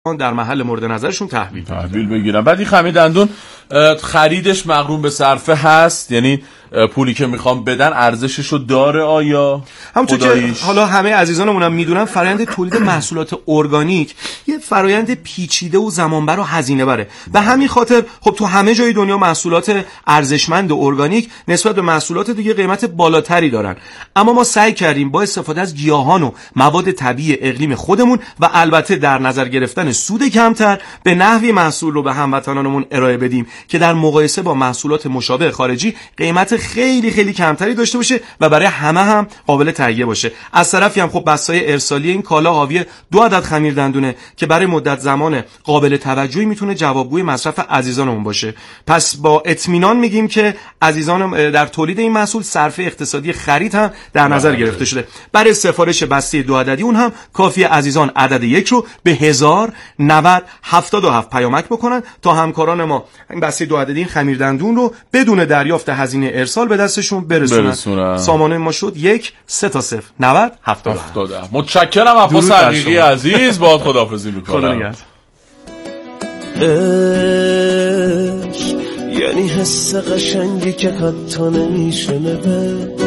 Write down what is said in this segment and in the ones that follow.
در محل مورد نظرشون تحویل بگیرن. بعد این خمیر دندون خریدش مغروم به صرفه هست، یعنی پولی که میخوام بدن ارزششو داره آیا؟ همونطور که حالا همه عزیزانمون هم میدونن فرآیند تولید محصولات ارگانیک یه فرآیند پیچیده و زمانبر و هزینه بره. به همین خاطر خب تو همه جای دنیا محصولات ارزشمند ارگانیک نسبت به محصولات دیگه قیمت بالاتری دارن، اما ما سعی کردیم با استفاده از گیاهان و مواد طبیعی اقلیم خودمون و البته در نظر گرفتن سود کمتر به نحوی محصول رو به هموطنانمون ارائه بدیم که در مقایسه با محصولات مشابه خارجی قیمت خیلی خیلی کمتری داشته باشه و برای همه هم قابل تهیه باشه. از طرفی هم خب بسته‌های ارسالی این کالا حاوی 2 عدد خمیر دندونه که برای مدت زمان قابل توجهی میتونه جوابگوی مصرف عزیزانمون باشه. پس با اطمینان میگیم که عزیزانم در تولید این محصول صرفه اقتصادی خرید هم در نظر گرفته شده. برای سفارش بسته 2 عددی اون هم کافی عزیزان عدد 1 رو به 109077 پیامک بکنن تا همکاران ما این بسته 2 عددی خمیر دندون رو بدون دریافت هزینه ارسال به دستشون برسونن. سامانه ما شد 1-3-0-90-77. متشکرم عباس حقیقی عزیز، باهات خداحافظی میکنم. یعنی حس قشنگی که حتی نمیشه نبود،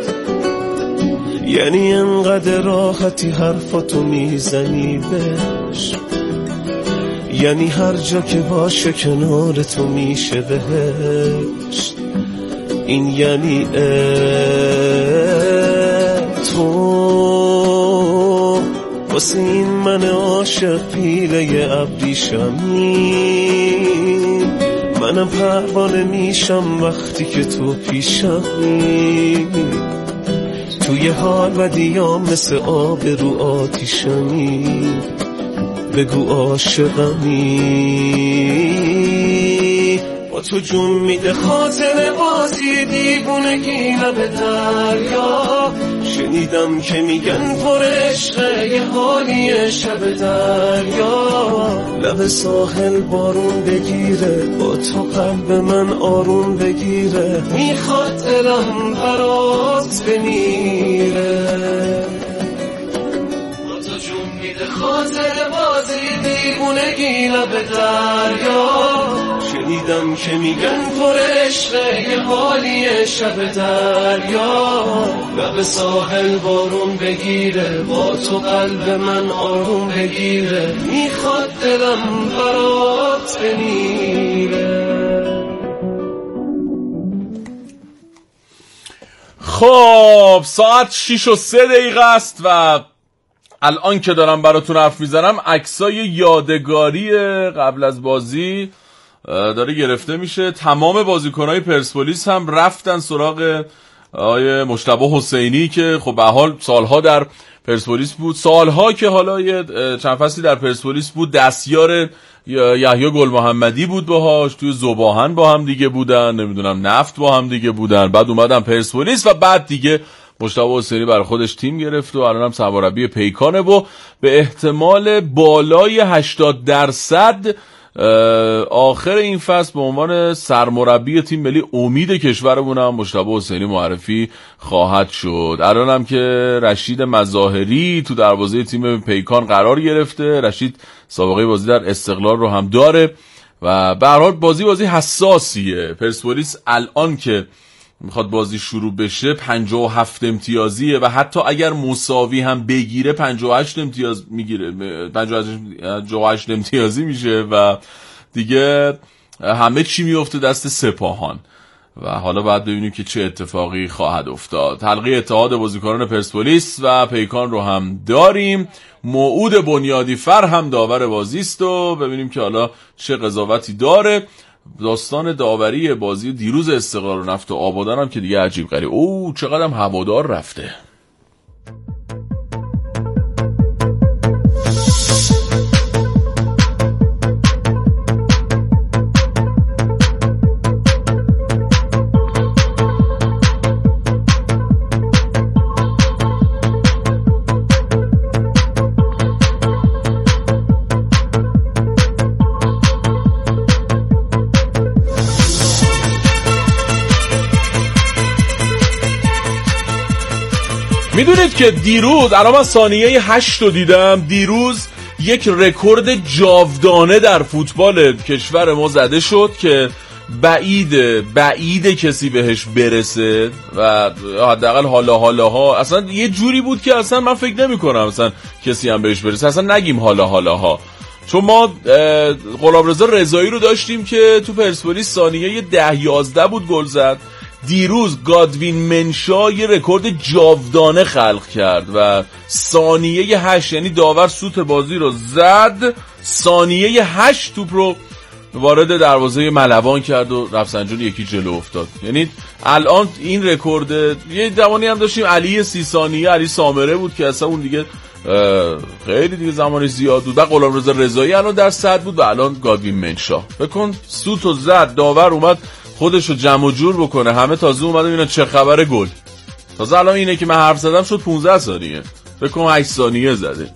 یعنی انقدر راحتی حرفاتو میزنی بهش، یعنی هر جا که باشه کنار تو میشه بهشت، این یعنی تو واسه این من عاشق پیله ابریشمی، منم پروانه میشم وقتی که تو پیشمی، توی حال و دیام مثل آب رو آتیشمی، بگو عاشقمی، با تو جون میده خاطر بازی دیوونگی لب دریا، شنیدم که میگن پر عشقه یه حالی شب دریا، لب ساحل بارون بگیره با تو قلب من آروم بگیره، میخواد دلم برات بمیره، با تو جون میده خاطر بازی دیوونگی لب دریا، شنیدم که میگن پر عشقه یه حالی شب دریا، لب ساحل بارون بگیره با تو قلب من آروم بگیره، میخواد دلم برات بمیره. خب ساعت 6:03 است و الان که دارم براتون حرف میزنم عکسای یادگاری قبل از بازی داره گرفته میشه. تمام بازیکنهای پرسپولیس هم رفتن سراغ آقای مجتبی حسینی که خب به حال سالها در پرسپولیس بود، سالها که حالا یه چند فصلی در پرسپولیس بود، دستیار یحیی گل محمدی بود باهاش، توی ذوباهن با هم دیگه بودن، نمیدونم نفت با هم دیگه بودن، بعد اومدن پرسپولیس و بعد دیگه مجتبی حسینی برای خودش تیم گرفت و الانم سرمربی پیکانه و به احتمال بالای 80% آخر این فصل به عنوان سرمربی تیم ملی امید کشورمون هم مجتبی حسینی معرفی خواهد شد. الانم که رشید مظاهری تو دروازه تیم پیکان قرار گرفته، رشید سابقه بازی در استقلال رو هم داره و به هر حال بازی حساسیه. پرسپولیس الان که میخواد بازی شروع بشه 57 امتیازیه و حتی اگر مساوی هم بگیره 58 امتیاز میگیره، 58 امتیازی میشه و دیگه همه چی میفته دست سپاهان و حالا باید ببینیم که چه اتفاقی خواهد افتاد. حلقه اتحاد بازیکنان پرسپولیس و پیکان رو هم داریم، موعود بنیادی فر هم داور بازی است و ببینیم که حالا چه قضاوتی داره. داستان داوری بازی دیروز استقلال و نفت و آبادان هم که دیگه عجیب غریب، چقدر هم هوادار رفته. میدونید که دیروز الان من ثانیه 8 رو دیدم، دیروز یک رکورد جاودانه در فوتبال کشور ما زده شد که بعید کسی بهش برسه و حداقل حالا اصلا یه جوری بود که اصلا من فکر نمی کنم اصلا کسی هم بهش برسه. اصلا نگیم حالا چون ما غلامرضا رضایی رو داشتیم که تو پرسپولیس ثانیه 10-11 بود گل زد. دیروز گادوین منشا یه رکورد جاودانه خلق کرد و ثانیه 8، یعنی داور سوت بازی رو زد، ثانیه 8 توپ رو وارد دروازه ملوان کرد و رفسنجانی یکی جلو افتاد. یعنی الان این رکورد، یه زمانی هم داشتیم علی 30 ثانیه، علی سامره بود که اصلا اون دیگه خیلی دیگه زمانی زیاد بود. و غلامرضا رضایی الان در صدر بود و الان گادوین منشا. بکن سوتو زد، داور اومد خودشو جمع و جور بکنه، همه تازه اومدن اینا چه خبره گل. تازه الان اینه که من حرف زدم شد 15 ثانیه، بکن 8 ثانیه زده.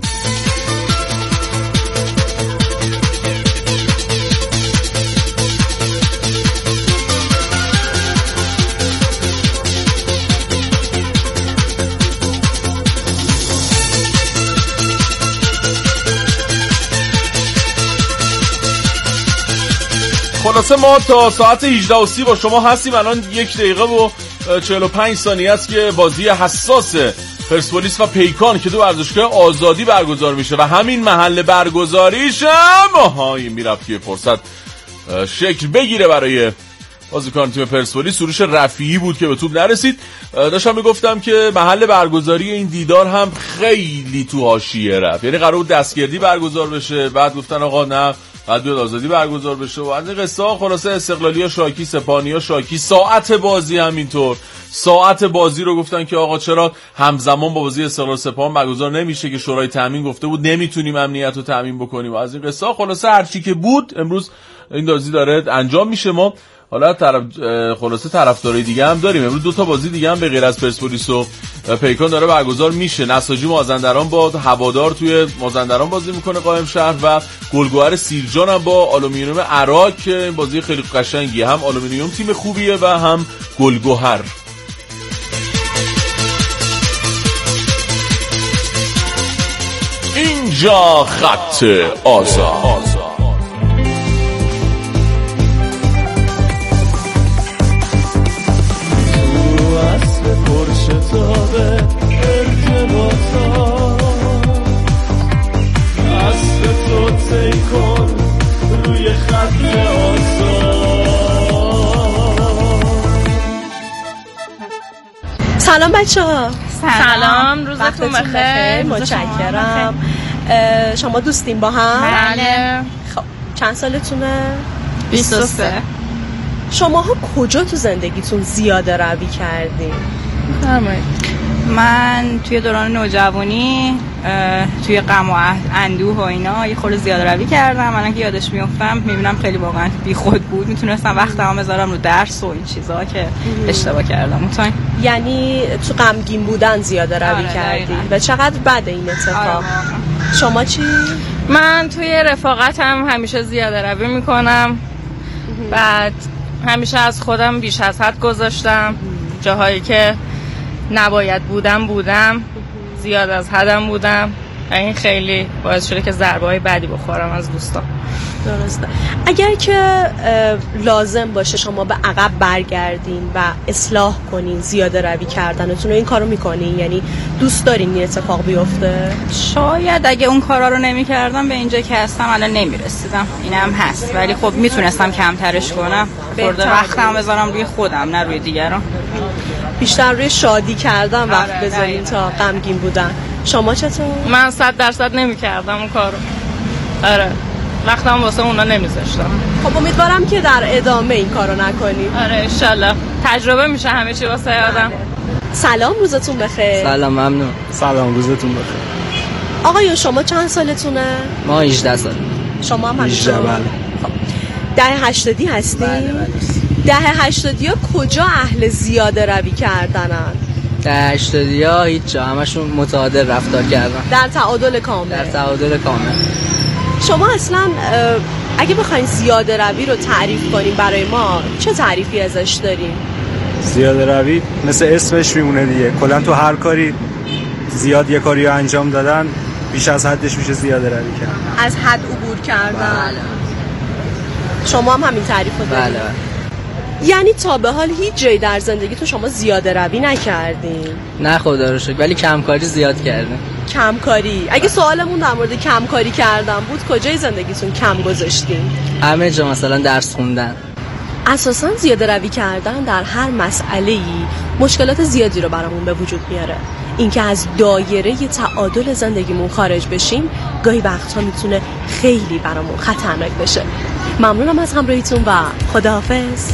خلاصه ما تا ساعت 18:30 با شما هستیم. الان 1 دقیقه و 45 ثانیه است که بازی حساس پرسپولیس و پیکان که تو ورزشگاه آزادی برگزار میشه و همین محل برگزاریش هم میرفت که فرصت شکل بگیره برای بازیکن تیم پرسپولیس. سروش رفیعی بود که به توپ نرسید. داشتم میگفتم که محل برگزاری این دیدار هم خیلی تو حاشیه رفت، یعنی قرار بود دستگردی برگزار بشه، بعد گفتن آقا نه بعد بیاد آزادی برگزار بشه و از این قصه ها. خلاصه استقلالیا شاکی، سپاهانیا شاکی، ساعت بازی همینطور. ساعت بازی رو گفتن که آقا چرا همزمان با بازی استقلال سپاهان برگزار نمیشه که شورای تامین گفته بود نمیتونیم امنیت رو تامین بکنیم و از این قصه ها. خلاصه هر چی که بود امروز این بازی داره انجام میشه. ما حالا خلاصه طرفدارای دیگه هم داریم. امروز 2 تا بازی دیگه هم به غیر از پرسپولیس و پیکان داره برگزار میشه. نساجی مازندران با هوادار توی مازندران بازی میکنه قائم شهر و گلگهر سیرجان هم با آلومینیوم عراق که این بازی خیلی قشنگیه، هم آلومینیوم تیم خوبیه و هم گلگهر. اینجا خط آزاد. سلام بچه‌ها. سلام، روزتون بخیر. متشکرم. شما دوستین با هم؟ بله. خب چند سالتونه؟ 23. شماها کجا تو زندگیتون زیاده روی کردین؟ من توی دوران نوجوانی توی غم و اندوه و اینا یه خورده زیاده روی کردم. الان که یادش میافتم میبینم خیلی واقعا بی خود بود. میتونستم وقتمو بذارم رو درس و این چیزا که اشتباه کردم. مطمئن. یعنی تو غمگین بودن زیاده روی کردی و چقدر بده این اتفاق. شما چی؟ من توی رفاقتم همیشه زیاده روی میکنم. بعد همیشه از خودم بیش از حد گذاشتم. جاهایی که نباید بودم زیاد از حدم بودم و این خیلی باعث شده که ضربه‌های بدی بخورم از دوستان. درسته. اگر که لازم باشه شما به عقب برگردین و اصلاح کنین زیاده روی کردنتون، این کارو میکنین؟ یعنی دوست دارین این اتفاق بیفته؟ شاید اگه اون کارا رو نمی‌کردم به اینجا که هستم الان نمی‌رسیدم. اینم هست، ولی خب میتونستم کمترش کنم. خورده وقتم بذارم روی خودم نه روی دیگران. بیشتر روی شادی کردن وقت بذارین تا غمگین بودن. شما چطور؟ من 100% نمی‌کردم اون کارو. آره. وقتم واسه اونا نمیذاشتم. خب امیدوارم که در ادامه این کارو نکنیم. آره انشالله. تجربه میشه همه چی واسه آدم. سلام، روزتون بخیر. سلام، ممنون. سلام، روزتون بخیر. آقایون شما چند سالتونه؟ ما 18 سال. شما هم 18. بله. خب دهه 80 هستین؟ بله. دهه 80 کجا اهل زیاده روی کردنن؟ دهه 80 هیچ جا، همشون متعادل رفتار کردن. در تعادل کامل. در تعادل کامل. شما اصلا اگه بخواین زیاده روی رو تعریف کنیم برای ما چه تعریفی ازش داریم؟ زیاده روی مثل اسمش میمونه دیگه. کلا تو هر کاری زیاد یه کاری رو انجام دادن بیش از حدش میشه زیاده روی کردن. از حد عبور کردن. شما هم همین تعریف رو دارید؟ بله. یعنی تا به حال هیچ جایی در زندگیتون شما زیاده روی نکردین؟ نه خدا رو شکر، ولی کمکاری زیاد کردیم. کمکاری؟ اگه سوالمون در مورد کمکاری کردن بود کجای زندگیتون کم گذاشتین؟ همه جا، مثلا درس خوندن. اساساً زیاده روی کردن در هر مسئله‌ای مشکلات زیادی رو برامون به وجود میاره. اینکه از دایره تعادل زندگیمون خارج بشیم گاهی وقتها میتونه خیلی برامون خطرناک بشه. ممنونم از همراهیتون و خداحافظ.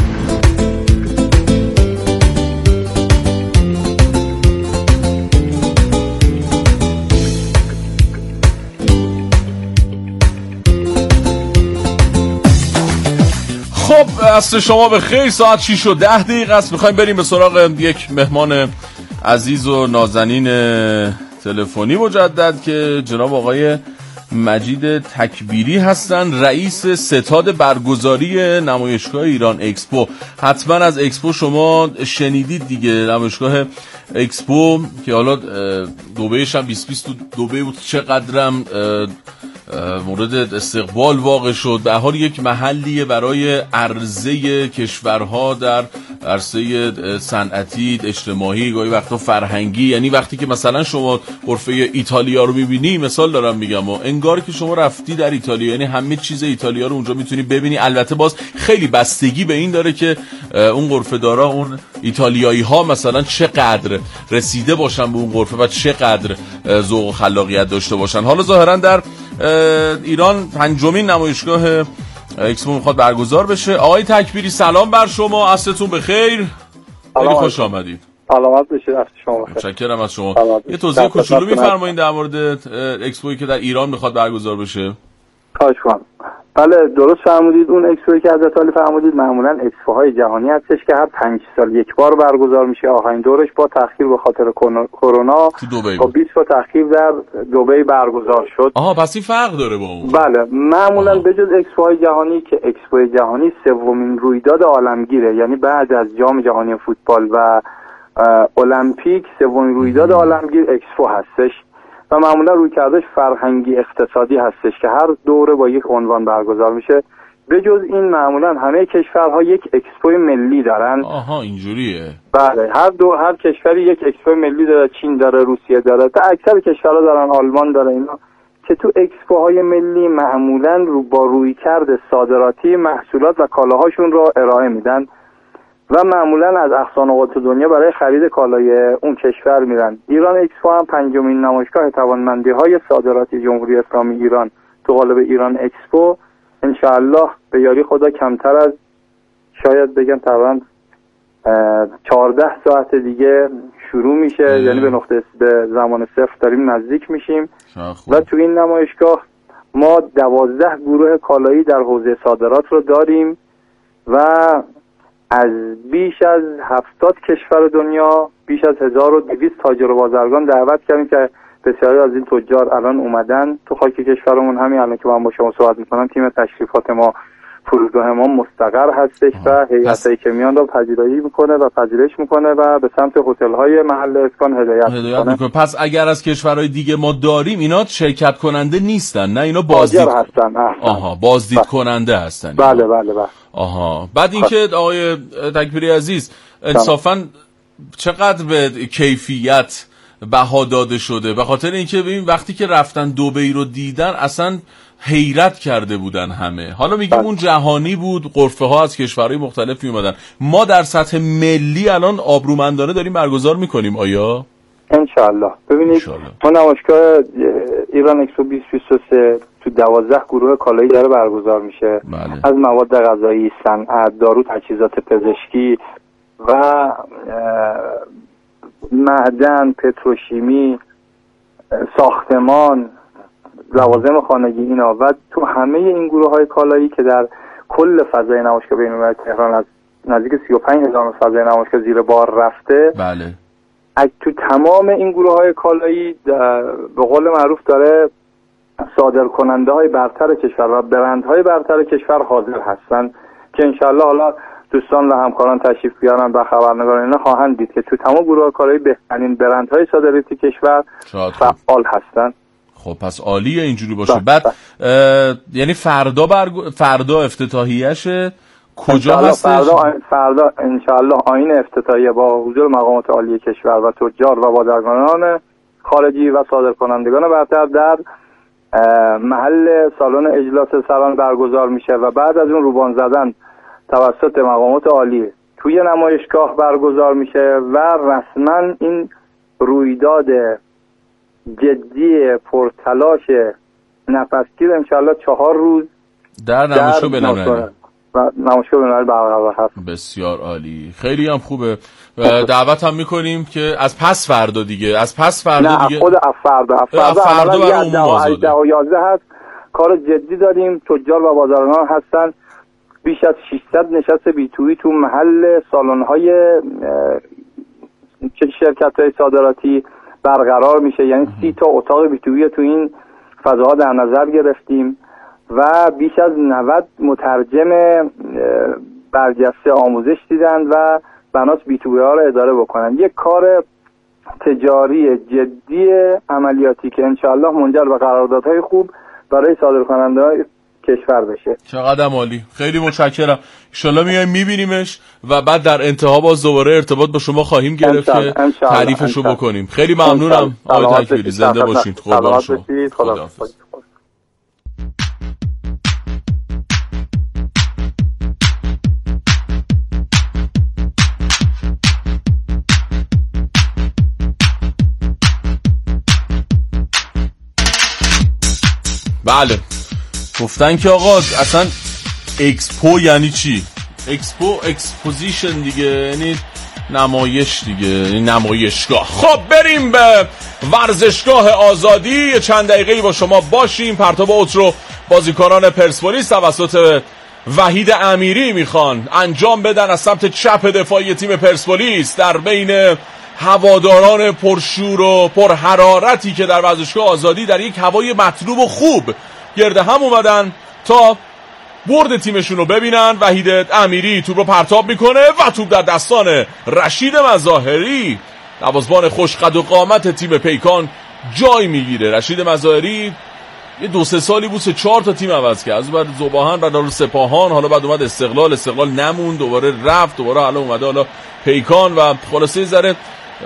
خب عصر شما به خیر. ساعت 6:10 است. میخوایم بریم به سراغ یک مهمان عزیز و نازنین تلفنی مجدد که جناب آقای مجید تکبیری هستن، رئیس ستاد برگزاری نمایشگاه ایران اکسپو. حتما از اکسپو شما شنیدید دیگه، نمایشگاه اکسپو که حالا دبیش هم 2020 تو دبی بود، چقدرم مورد استقبال واقع شد. به حال یک محلیه برای عرضه کشورها در عرصه صنعتی، اجتماعی، گاهی وقتا فرهنگی. یعنی وقتی که مثلا شما غرفه ایتالیا رو میبینی، مثال دارم میگم، و انگار که شما رفتی در ایتالیا، یعنی همه چیز ایتالیا رو اونجا میتونی ببینی. البته باز خیلی بستگی به این داره که اون غرفه دارا، اون ایتالیایی ها مثلا چقدر رسیده باشن به اون غرفه و چقدر ذوق و خلاقیت داشته باشن. حالا ظاهرا در ایران 5مین نمایشگاه اکسپو میخواد برگزار بشه. آقای تکبیری سلام بر شما، عصرتون بخیر، خیلی خوش آمدید. سلامت باشید. عصر شما بخیر. متشکرم از شما. یه توضیح کوچولو میفرمایید در مورد اکسپویی که در ایران میخواد برگزار بشه؟ خواهش می‌کنم. بله درست فرمودید. اون اکسپویی که حضرت عالی فرمودید معمولا اکسپوهای جهانی هستش که هر 5 سال یک بار برگزار میشه. آخرین دورش با تأخیر به خاطر کرونا با 20 تا تأخیر در دبی برگزار شد. آها، پس این فرق داره با اون. بله، معمولا به جز اکسپوهای جهانی که اکسپوی جهانی سومین رویداد عالمگیره، یعنی بعد از جام جهانی فوتبال و المپیک سومین رویداد عالمگیر اکسپو هستش و معمولا رویکردش فرهنگی اقتصادی هستش که هر دوره با یک عنوان برگزار میشه. به جز این معمولا همه کشورها یک اکسپوی ملی دارن. آها اینجوریه. بله، هر کشوری یک اکسپوی ملی داره. چین داره، روسیه داره، تا اکثر کشورها دارن، آلمان داره، اینا که تو اکسپوهای ملی معمولا با رویکرد صادراتی محصولات و کالاهاشون رو ارائه میدن و معمولا از اقصا نقاط دنیا برای خرید کالای اون کشور میرن. ایران اکسپو هم 5مین نمایشگاه توانمندی‌های صادراتی جمهوری اسلامی ایران تو قالب ایران اکسپو انشاءالله به یاری خدا کمتر از شاید بگم تقریبا 14 ساعت دیگه شروع میشه. یعنی به زمان صفر داریم نزدیک میشیم و تو این نمایشگاه ما 12 گروه کالایی در حوزه صادرات رو داریم و از بیش از 70 کشور دنیا بیش از 1200 تاجر و بازرگان دعوت کردیم که بسیاری از این تجار الان اومدن تو خاک کشورمون. همین الان که من با شما صحبت میکنم تیم تشریفات ما فرودگاه ما مستقر هستش و هیئتی که میان رو پذیرایی میکنه و پذیرش میکنه و به سمت هتل‌های محل اسکان هدایت میکنه. پس اگر از کشورهای دیگه ما داریم، اینا شرکت کننده نیستن؟ نه، اینا بازدید هستن. آها، بازدید کننده هستن. بله بله بله. آها. بعد اینکه آقای تکبیری عزیز انصافاً چقدر به کیفیت بها داده شده؟ به خاطر اینکه ببین وقتی که رفتن دبی رو دیدن اصلا حیرت کرده بودن همه. حالا میگیم اون جهانی بود، غرفه ها از کشورهای مختلفی اومدن. ما در سطح ملی الان آبرومندانه داریم برگزار میکنیم. آیا؟ انشالله. ببینید ما نمایشگاه ایران اکسپو 2023 تو 12 گروه کالایی داره برگزار میشه. بله. از مواد غذایی، صنعت، دارو، تجهیزات پزشکی و معدن، پتروشیمی، ساختمان، لوازم خانگی، اینا. و تو همه این گروه های کالایی که در کل فضای نمایشگاه بین‌المللی تهران از نزدیک 35,000 فضای نمایشگاه زیر بار رفته. بله. تو تمام این گروه های کالایی به قول معروف داره صادر کننده های برتر کشور و برندهای برتر کشور حاضر هستن که انشالله حالا دوستان و همکاران تشریف بیارن و خبرنگاران اینا خواهند دید که تو تمام گروه کالایی بهترین برندهای صادراتی کشور فعال هستن. خب پس عالیه اینجوری باشه. بعد یعنی فردا افتتاحیه‌شه کجا هستش؟ فردا انشالله آیین افتتاحیه با حضور مقامات عالی کشور و تجار و بازرگانان خارجی و صادرکنندگان برتر در محل سالن اجلاس سران برگزار میشه و بعد از اون روبان زدن توسط مقامات عالی توی نمایشگاه برگزار میشه و رسما این رویداد جدی پرتلاش نفسگیر انشالله 4 روز در نمایشگاه بین‌المللی برقرار هست. بسیار عالی، خیلی هم خوبه. دعوت هم میکنیم که از پس فردا دیگه نه خود فردا برای 10 و 11 هست. کار جدی داریم، تجار و بازرگانان هستن، بیش از 600 نشست بیتویی تو محل سالن‌های شرکت‌های صادراتی برقرار میشه، یعنی 30 تا اتاق بیتویی تو این فضاها در نظر گرفتیم و بیش از 90 مترجم برجسته آموزش دیدن و بناس بیتویی ها رو اداره بکنن. یک کار تجاری جدی عملیاتی که انشاءالله منجر به قراردادهای خوب برای صادرکننده‌های کشور بشه. چقدر عالی، خیلی متشکرم. انشالله میایم میبینیمش و بعد در انتها باز دوباره ارتباط با شما خواهیم گرفت که تعریفشو بکنیم. خیلی ممنونم آقای تکفیری، زنده باشید. قربان شما. خداحافظ. بله گفتن که آقا اصلا اکسپو یعنی چی؟ اکسپوزیشن دیگه، یعنی نمایش دیگه، یعنی نمایشگاه. خب بریم به ورزشگاه آزادی، چند دقیقه‌ای با شما باشیم. پرتاب اوت رو بازیکنان پرسپولیس توسط وحید امیری میخوان انجام بدن از سمت چپ دفاعی تیم پرسپولیس در بین هواداران پرشور و پرحرارتی که در ورزشگاه آزادی در یک هوای مطلوب و خوب گرد هم اومدن تا برد تیمشون رو ببینن. وحید امیری توپ رو پرتاب میکنه و توپ در دستان رشید مظاهری، نوازبان خوشقد و قامت تیم پیکان جای میگیره. رشید مظاهری یه 2-3 سالی بود 4 تا تیم عوض کرد، از بعد ذوباهن و دارالسپاهان، حالا بعد اومد استقلال نموند، دوباره رفت، دوباره حالا اومده حالا پیکان و خلاصه ذره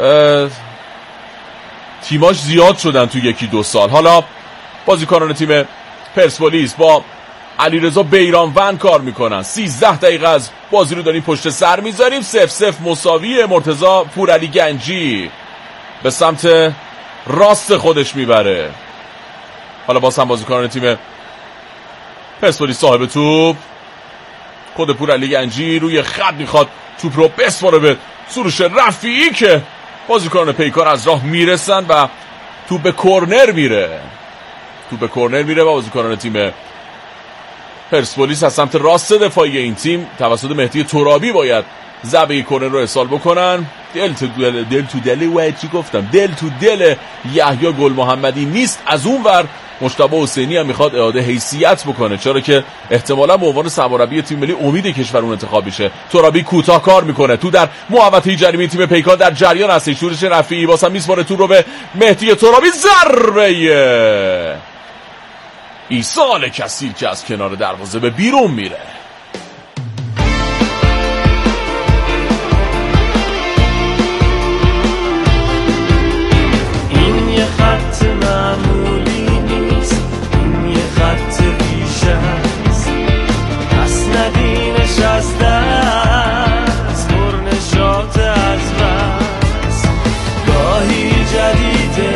تیماش زیاد شدن تو 1-2 سال. حالا بازیکنان تیم پرسپولیس با علیرضا بیرانوند کار میکنن. 13 دقیقه از بازی رو داریم پشت سر میذاریم. 0-0 مساوی. مرتضی پورعلی گنجی به سمت راست خودش میبره. حالا باز هم بازیکنان تیم پرسپولیس صاحب توپ، خود پورعلی گنجی روی خط میخواد توپ رو بسپاره به سروش رفیعی که بازیکنان پیکان از راه میرسن و توپ به کورنر میره و بازیکنان تیم پرسپولیس از سمت راست دفاعی این تیم توسط مهدی ترابی باید ضربه کورنر رو ارسال بکنن. دل تو دل یحیی گل محمدی نیست. از اون ور مجتبی حسینی هم میخواد اعاده حیثیت بکنه، چرا که احتمالاً به عنوان سرمربی تیم ملی امید کشور اون انتخاب میشه. ترابی کوتاه کار میکنه، تو در محوطه جریمه تیم پیکان در جریان هست. شورش رفیعی واسه میسپاره تو رو به مهدی ترابی، ضربه ایصال کثیر که از کنار دروازه به بیرون میره. این یه خط معمولی نیست، این یه خط ریشه هست، مسندی نشسته است، پرنشاط از بس، گاهی جدیده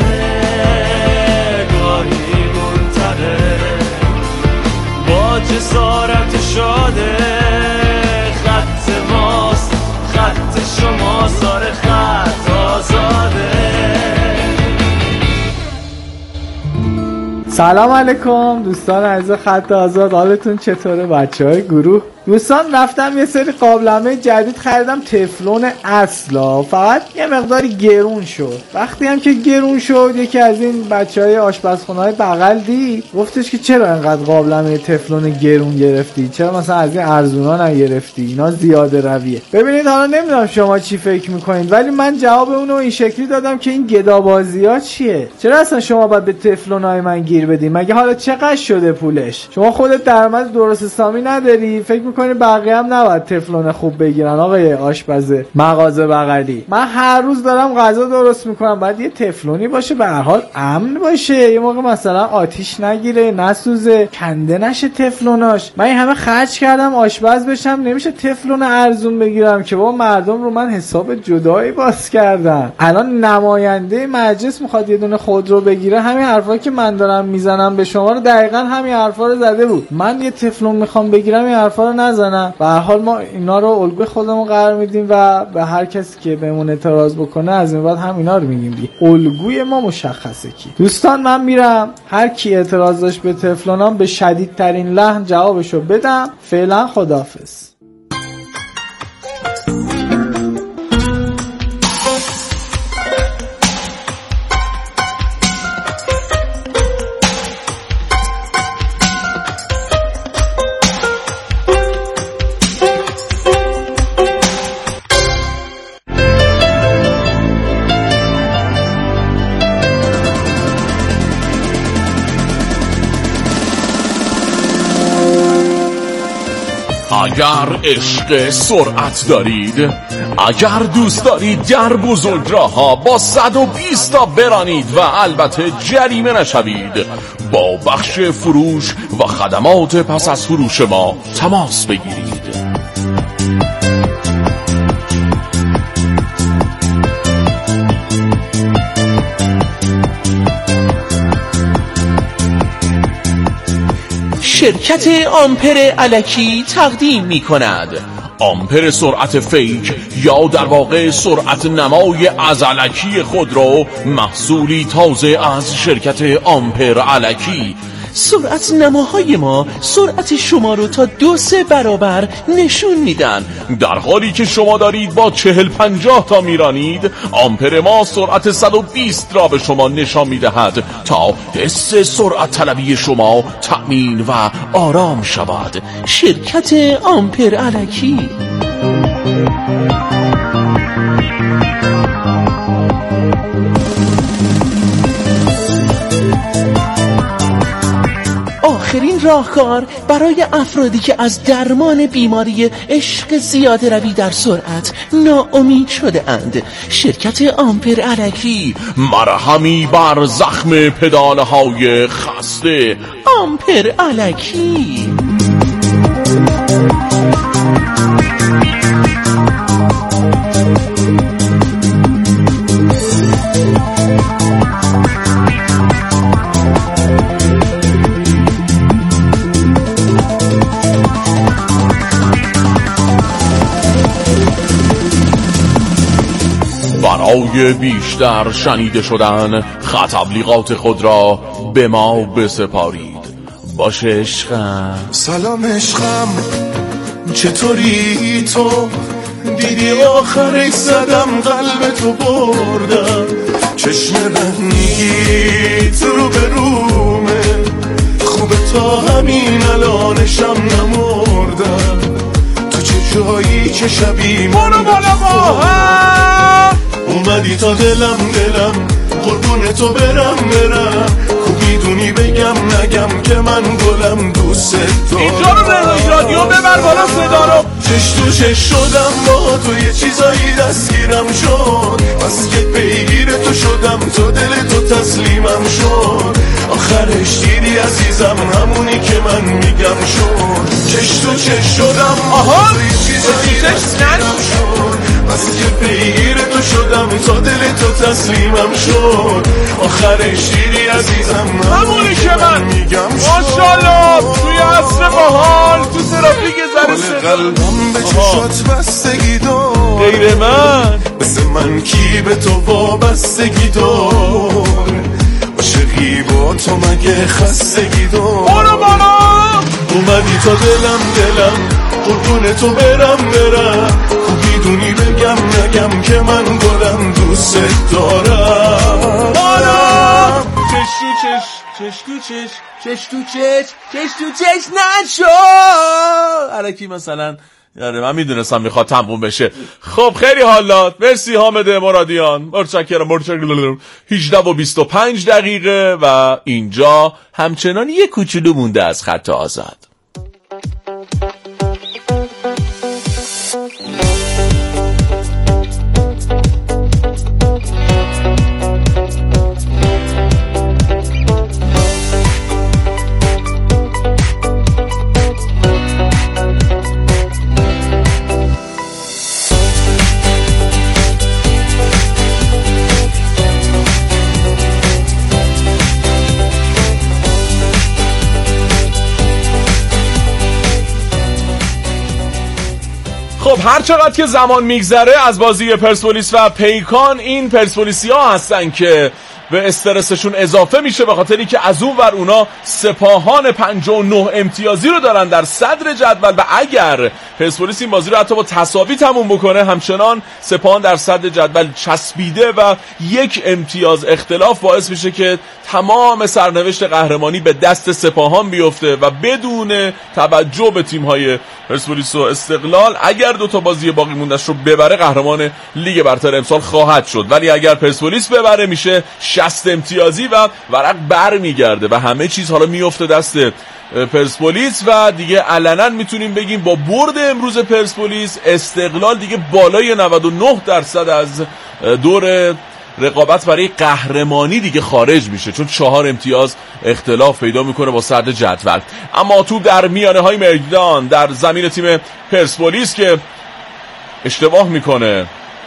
گاهی منتقه، با جسارت شاده خط ماست، خط شما سار خط آزاده. سلام علیکم دوستان عزیز خط آزاد، حالتون چطوره بچه های گروه؟ دوستان رفتم یه سری قابلمه جدید خریدم، تفلون اصلا، فقط یه مقداری گرون شد. وقتی هم که گرون شد یکی از این بچهای آشپزخونه‌های بغل دید، گفتش که چرا اینقدر قابلمه تفلون گرون گرفتی، چرا مثلا از این ارزونا نگرفتی، اینا زیاده رویه. ببینید حالا نمیدونم شما چی فکر میکنید، ولی من جواب اونو این شکلی دادم که این گدابازی‌ها چیه؟ چرا اصلا شما باید به تفلونای من گیر بدی؟ مگه حالا چقدر شده پولش؟ شما خودت درآمد درست حسابی نداری، فکر میکنی بقیه هم نباید تفلون خوب بگیرن؟ آقای آشپز مغازه بغلی، من هر روز دارم غذا درست میکنم، باید یه تفلونی باشه به هر حال امن باشه، یه موقع مثلا آتیش نگیره، نسوزه، کنده نشه تفلوناش. من این همه خرج کردم آشپز بشم، نمیشه تفلون ارزون بگیرم که با مردم رو من حساب جدایی باز کردم. الان نماینده مجلس میخواد یه دونه خودرو بگیره، همین حرفا که من دارم میزنم به شما رو دقیقاً همین حرفا رو زده بود. من یه تفلون میخوام بگیرم این حرفا رو نزنم. به هر حال ما اینا رو الگوی خودمون قرار میدیم و به هر کسی که بهمون اعتراض بکنه از این بعد هم اینا رو میگیم دیگه. الگوی ما مشخصه کی. دوستان من میرم، هر کی اعتراض داشت به تفلونام به شدیدترین لحن جوابشو بدم. فعلا خداحافظ. اگر عشق سرعت دارید، اگر دوست دارید در بزرگراه‌ها با 120 تا برانید و البته جریمه نشوید، با بخش فروش و خدمات پس از فروش ما تماس بگیرید. شرکت آمپر الکی تقدیم می کند آمپر سرعت فیک یا در واقع سرعت نمای از الکی خودرو، محصولی تازه از شرکت آمپر الکی. سرعت نماهای ما سرعت شما رو تا 2-3 برابر نشون میدن. در حالی که شما دارید با 40-50 تا میرانید، آمپر ما سرعت 120 را به شما نشان میدهد تا حس سرعت طلبی شما تأمین و آرام شود. شرکت آمپر الکی. آخرین راهکار برای افرادی که از درمان بیماری عشق زیاده روی در سرعت ناامید شده اند. شرکت آمپر الکی، مرهمی بر زخم پدالهای خسته. آمپر الکی. برای بیشتر شنیده شدن تبلیغات خود را به ما بسپارید. باشه عشقم. سلام عشقم، چطوری تو؟ دیدی آخرش زدم قلب تو بردم، چشم رنگیت رو به رومه، خوبه تا همین الانشم نمردم. تو چه جایی که شبیه منو بالا اومدی تا دلم قربون تو برم خوب میدونی بگم نگم که من گلم دوست دارم. اینجا رو به رادیو ببر بالا صدا رو. چش تو چش شدم با تو، یه چیزایی دستگیرم شد، از که پیگیر تو شدم، تو دل تو تسلیمم شد. آخرش دیدی عزیزم همونی که من میگم شد. چش تو چش شدم با تو، یه چیزایی دستگیرم شد، از که پیگیر تو شدم، تا دل تو تسلیمم شد. آخرش دیدی عزیزم همونی که من میگم شد. ماشالله توی عصر بحال تو ترافیک زن صدا قلبم به چشات بستگی دار، غیر من مثل من کی به تو وابستگی دار؟ عاشقی با تو مگه خستگی دار؟ برو بالا. اومدی تا دلم قربون تو برم خوب میدونی بگم نگم که من گلم دوست دارم. چش تو چش نشو الکی مثلا. یاره من میدونستم میخواد تموم بشه. خب خیلی حالات. مرسی حامد مرادیان. متشکرم. 18:25 و اینجا همچنان یک کوچولو مونده از خط آزاد. خب هر چقدر که زمان میگذره از بازی پرسپولیس و پیکان، این پرسپولیسیا هستن که به استرسشون اضافه میشه به خاطری که از اون ور اونا سپاهان 59 امتیازی رو دارن در صدر جدول و اگر پرسپولیس این بازی رو حتی با تساوی تموم بکنه همچنان سپاهان در صدر جدول چسبیده و 1 امتیاز اختلاف باعث میشه که تمام سرنوشت قهرمانی به دست سپاهان بیفته و بدون توجه به تیم‌های پرسپولیس و استقلال اگر 2 تا بازی باقی مونده‌اش رو ببره قهرمان لیگ برتر امسال خواهد شد، ولی اگر پرسپولیس ببره میشه 60 امتیازی و ورق بر میگرده و همه چیز حالا میفته دست پرسپولیس و دیگه علنا میتونیم بگیم با برد امروز پرسپولیس استقلال دیگه بالای 99% از دور رقابت برای قهرمانی دیگه خارج میشه، چون 4 امتیاز اختلاف پیدا میکنه با صدر جدول. اما تو در میانه های میدان در زمین تیم پرسپولیس که اشتباه میکنه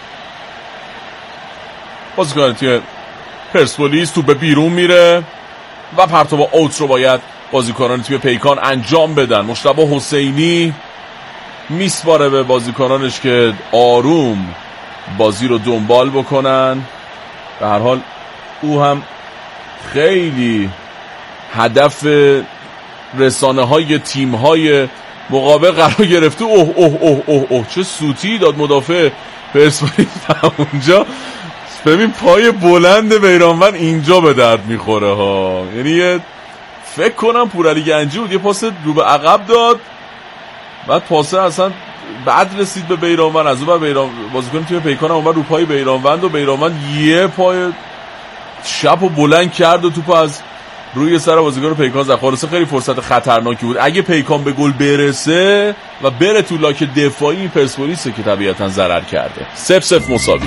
بازیکن تیم پرسپولیس تو به بیرون میره و پرتاب اوت رو باید بازیکنان تیم پیکان انجام بدن. مشتبه حسینی میسپاره به بازیکنانش که آروم بازی رو دنبال بکنن. به هر حال او هم خیلی هدف رسانه های تیم های مقابل قرار گرفته. اوه اوه اوه اوه اوه چه سوتی داد مدافع پرسپولیس اونجا. ببین پای بلند بیرانوند اینجا به درد میخوره ها، یعنی فکر کنم پورعلی گنجی بود یه پاس رو به عقب داد بعد پاسه اصلا بعد رسید به بیرانوند، از اون بر بازیکن تیم پیکان هم رو پای بیرانوند و بیرانوند یه پای شب و بلند کرد و توپ از روی سر بازیکن پیکان زد. خلاصه خیلی فرصت خطرناکی بود. اگه پیکان به گل برسه و بره تو لاک دفاعی این پرسپولیسه که طبیعتا ضرر کرده. 0-0 مساوی.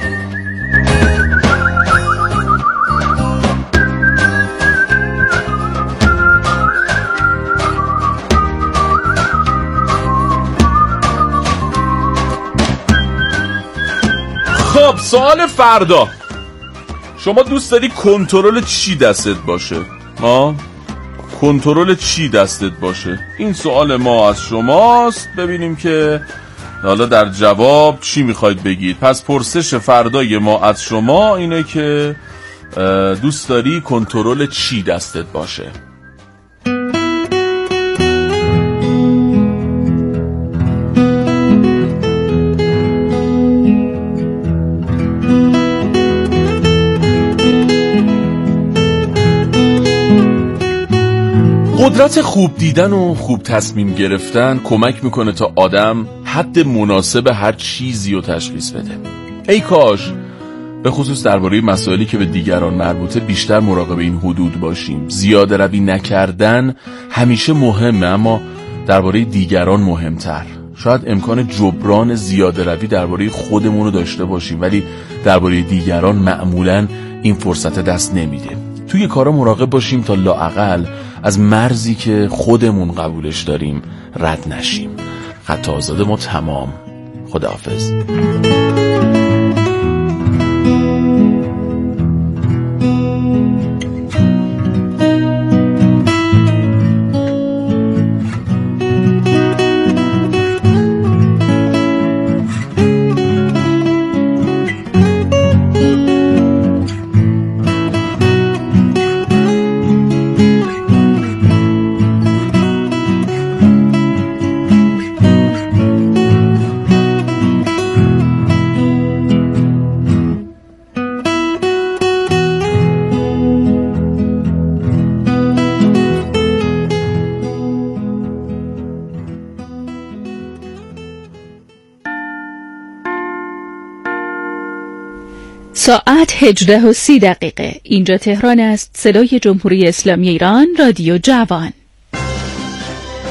خب سوال فردا، شما دوست داری کنترل چی دستت باشه؟ کنترل چی دستت باشه؟ این سوال ما از شماست، ببینیم که حالا در جواب چی میخواید بگید. پس پرسش فردای ما از شما اینه که دوست داری کنترل چی دستت باشه؟ قدرت خوب دیدن و خوب تصمیم گرفتن کمک میکنه تا آدم حد مناسب هر چیزی رو تشخیص بده. ای کاش به خصوص درباره مسائلی که به دیگران مربوطه بیشتر مراقب این حدود باشیم. زیاده روی نکردن همیشه مهمه، اما درباره دیگران مهمتر. شاید امکان جبران زیاده روی درباره خودمون رو داشته باشیم، ولی درباره دیگران معمولاً این فرصت دست نمیده. توی کارا مراقب باشیم تا لااقل از مرزی که خودمون قبولش داریم رد نشیم. خط آزاد ما تمام. خداحافظ. ساعت 18:30. اینجا تهران است. صدای جمهوری اسلامی ایران، رادیو جوان.